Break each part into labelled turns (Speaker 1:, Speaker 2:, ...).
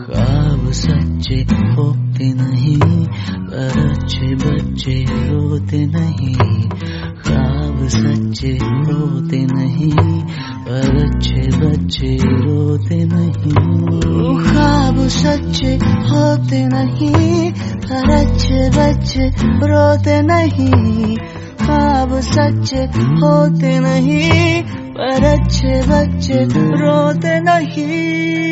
Speaker 1: ख्वाब सच्चे होते नहीं पर अच्छे बच्चे रोते नहीं। ख्वाब सच्चे होते नहीं पर अच्छे बच्चे रोते नहीं।
Speaker 2: ख्वाब सच्चे होते नहीं पर अच्छे बच्चे रोते नहीं। ख्वाब सच्चे होते नहीं पर अच्छे बच्चे रोते नहीं।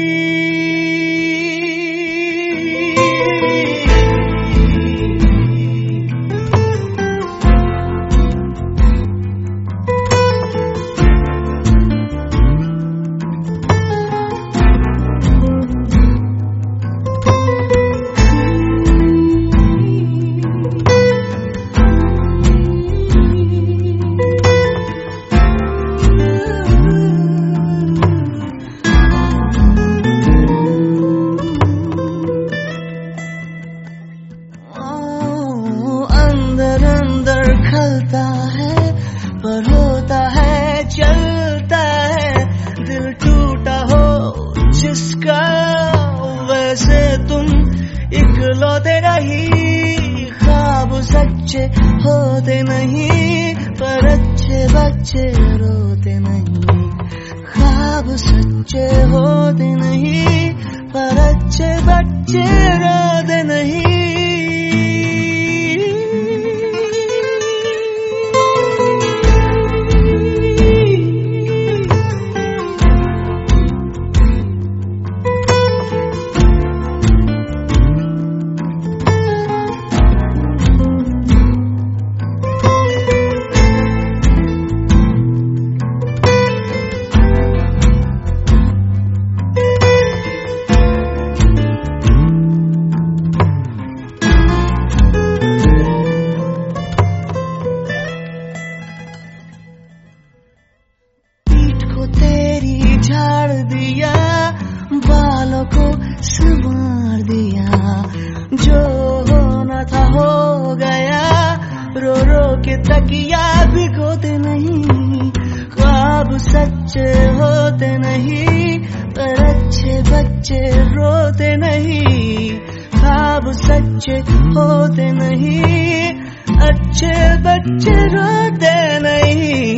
Speaker 2: खलता है पर होता है चलता है। दिल टूटा हो जिसका वैसे तुम इकलौते नहीं। ख्वाब सच्चे होते नहीं पर अच्छे बच्चे रोते नहीं। ख्वाब सच्चे होते नहीं पर अच्छे बच्चे रोते नहीं। तेरी झाड़ दिया बालों को संवार दिया। जो होना था हो गया रो रो के तकिया भिगोते नहीं। ख्वाब सच्चे होते नहीं पर अच्छे बच्चे रोते नहीं। ख्वाब सच्चे होते नहीं अच्छे बच्चे रोते नहीं।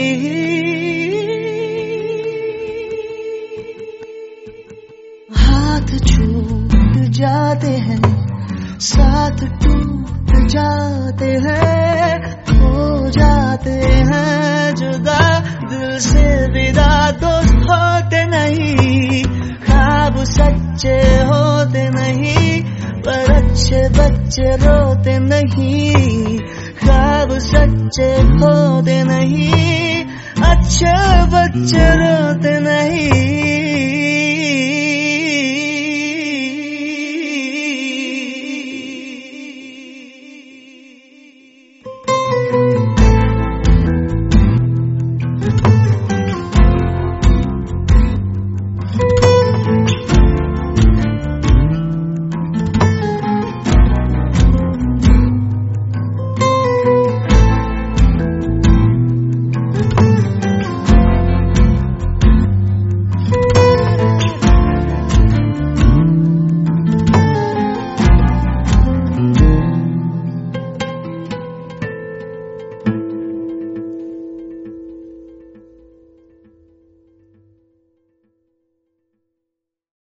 Speaker 2: हाथ छूट जाते हैं साथ टूट जाते हैं। हो जाते हैं जुदा दिल से विदा दोस्त होते नहीं। ख्वाब सच्चे होते नहीं पर अच्छे बच्चे रोते नहीं। ख्वाब सच्चे होते नहीं अच्छे बच्चे रोते नहीं।